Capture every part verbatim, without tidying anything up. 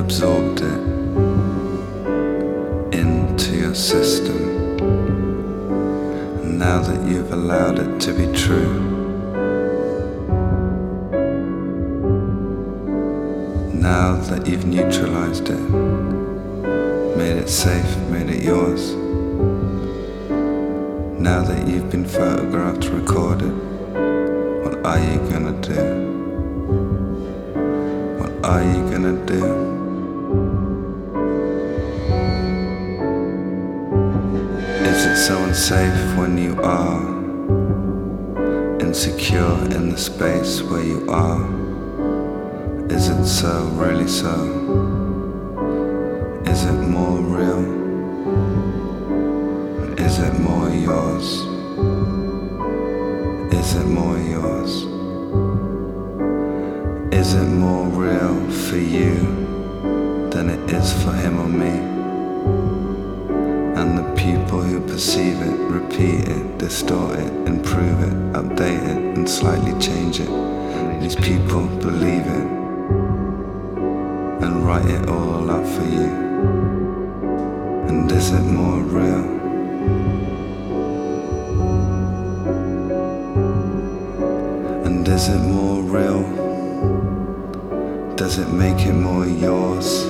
absorbed it into your system. And now that you've allowed it to be true, now that you've neutralized it, made it safe, made it yours, now that you've been photographed, recorded, what are you gonna do? What are you gonna do? Is it so unsafe when you are insecure in the space where you are? Is it so, really so? Is it more real? Is it more yours? Is it more yours? Is it more real for you than it is for him or me? And the people who perceive it, repeat it, distort it, improve it, update it, and slightly change it. These people believe it and write it all up for you. And is it more real? And is it more real? Does it make it more yours?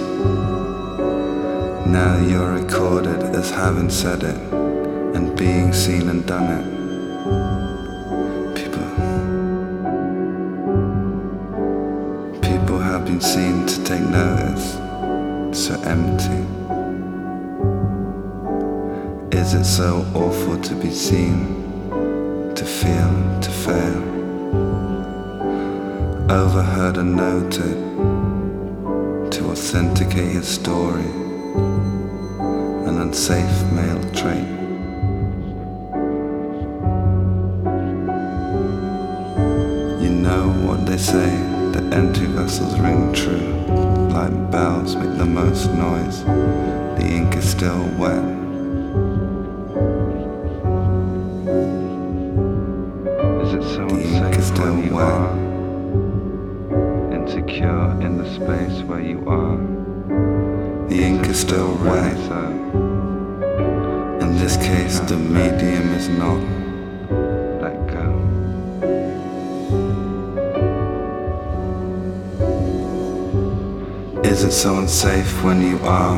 Now you're recorded as having said it and being seen and done it. People, people have been seen to take notice, so empty. Is it so awful to be seen, to feel, to fail? Overheard and noted, to authenticate his story, an unsafe male trait. You know what they say, the empty vessels ring true, like bells make the most noise, the ink is still wet. Is it so the ink is still wet? Insecure in the space where you are. The ink is still wet. In this case, the medium is not. Let go. Is it so unsafe when you are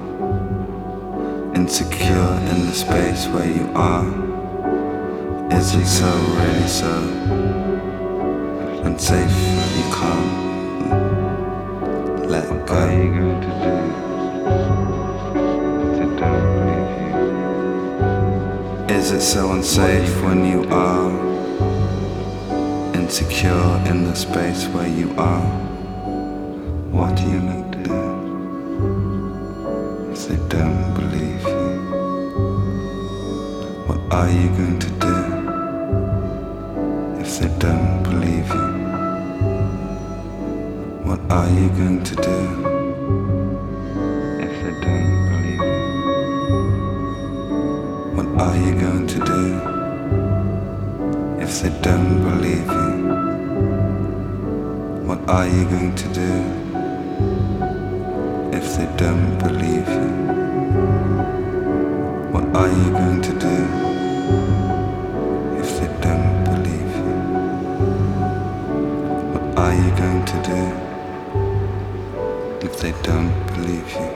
insecure in the space where you are? Is it so, really so unsafe you can't let go? What are you going to do if they don't believe you? Is it so unsafe when you are insecure in the space where you are? What do you need to do if they don't believe you? What are you going to do if they don't believe you? What are you going to do if they don't believe you? What are you going to do if they don't believe you? What are you going to do if they don't believe you? What are you going to do if they don't believe you? What are you going to do if they don't believe you?